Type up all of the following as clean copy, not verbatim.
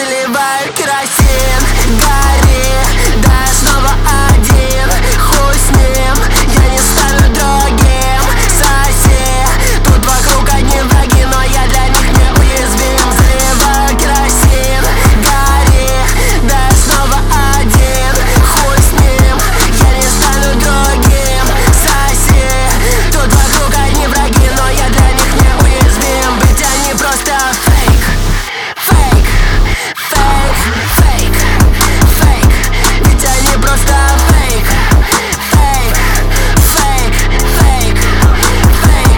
заливаю керосин. Гори, да я снова один. Хуй с ним, я не стану другим. Соси, тут вокруг одни враги, но я для них неуязвим. Заливаю керосин. Гори, да я снова один. Хуй с ним, я не стану другим. Соси, тут вокруг одни враги, но я для них неуязвим. Ведь они просто фейк. Фейк, фейк, фейк, фейк. Ведь они просто фейк. Фейк, фейк, фейк, фейк.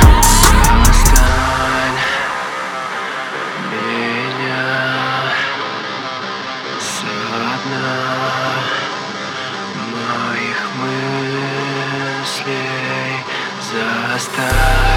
Отстань меня со дна моих мыслей, заставь